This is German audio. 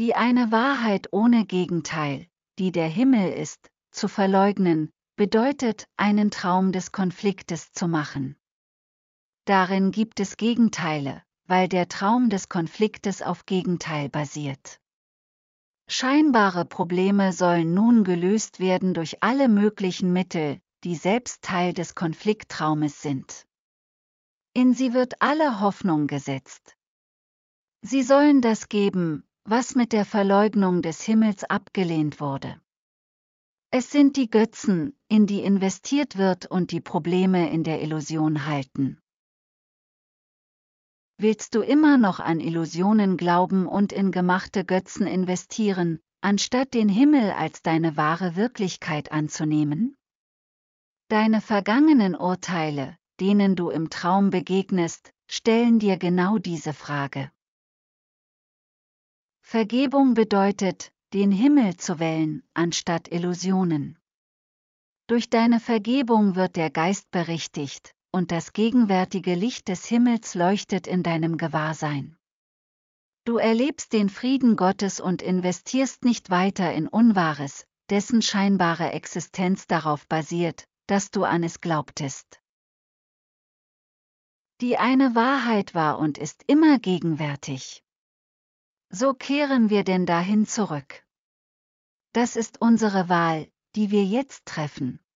Die eine Wahrheit ohne Gegenteil, die der Himmel ist, zu verleugnen, bedeutet, einen Traum des Konfliktes zu machen. Darin gibt es Gegenteile, weil der Traum des Konfliktes auf Gegenteil basiert. Scheinbare Probleme sollen nun gelöst werden durch alle möglichen Mittel, die selbst Teil des Konflikttraumes sind. In sie wird alle Hoffnung gesetzt. Sie sollen das geben, was mit der Verleugnung des Himmels abgelehnt wurde. Es sind die Götzen, in die investiert wird und die Probleme in der Illusion halten. Willst du immer noch an Illusionen glauben und in gemachte Götzen investieren, anstatt den Himmel als deine wahre Wirklichkeit anzunehmen? Deine vergangenen Urteile, denen du im Traum begegnest, stellen dir genau diese Frage. Vergebung bedeutet, den Himmel zu wählen, anstatt Illusionen. Durch deine Vergebung wird der Geist berichtigt, und das gegenwärtige Licht des Himmels leuchtet in deinem Gewahrsein. Du erlebst den Frieden Gottes und investierst nicht weiter in Unwahres, dessen scheinbare Existenz darauf basiert, dass du an es glaubtest. Die eine Wahrheit war und ist immer gegenwärtig. So kehren wir denn dahin zurück. Das ist unsere Wahl, die wir jetzt treffen.